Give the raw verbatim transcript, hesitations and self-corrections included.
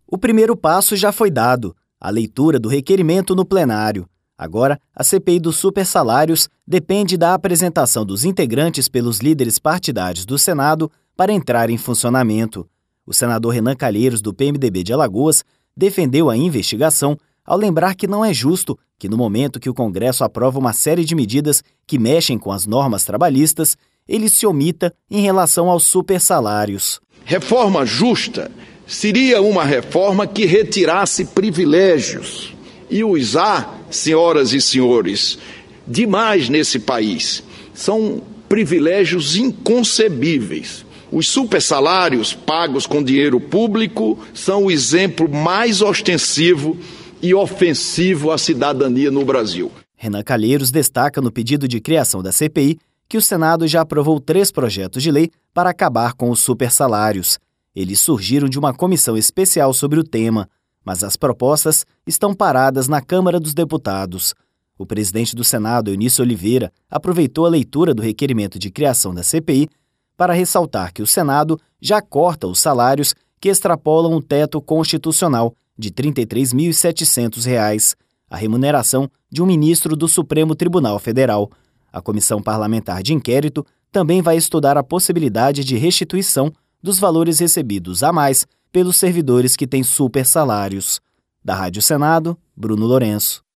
O primeiro passo já foi dado, a leitura do requerimento no plenário. Agora, a C P I dos supersalários depende da apresentação dos integrantes pelos líderes partidários do Senado para entrar em funcionamento. O senador Renan Calheiros, do P M D B de Alagoas, defendeu a investigação ao lembrar que não é justo que, no momento que o Congresso aprova uma série de medidas que mexem com as normas trabalhistas, ele se omita em relação aos supersalários. Reforma justa seria uma reforma que retirasse privilégios. E os há, senhoras e senhores, demais nesse país. São privilégios inconcebíveis. Os supersalários pagos com dinheiro público são o exemplo mais ostensivo e ofensivo à cidadania no Brasil. Renan Calheiros destaca no pedido de criação da C P I que o Senado já aprovou três projetos de lei para acabar com os supersalários. Eles surgiram de uma comissão especial sobre o tema, mas as propostas estão paradas na Câmara dos Deputados. O presidente do Senado, Eunício Oliveira, aproveitou a leitura do requerimento de criação da C P I para ressaltar que o Senado já corta os salários que extrapolam o teto constitucional de trinta e três mil e setecentos reais, a remuneração de um ministro do Supremo Tribunal Federal. A Comissão Parlamentar de Inquérito também vai estudar a possibilidade de restituição dos valores recebidos a mais pelos servidores que têm supersalários. Da Rádio Senado, Bruno Lourenço.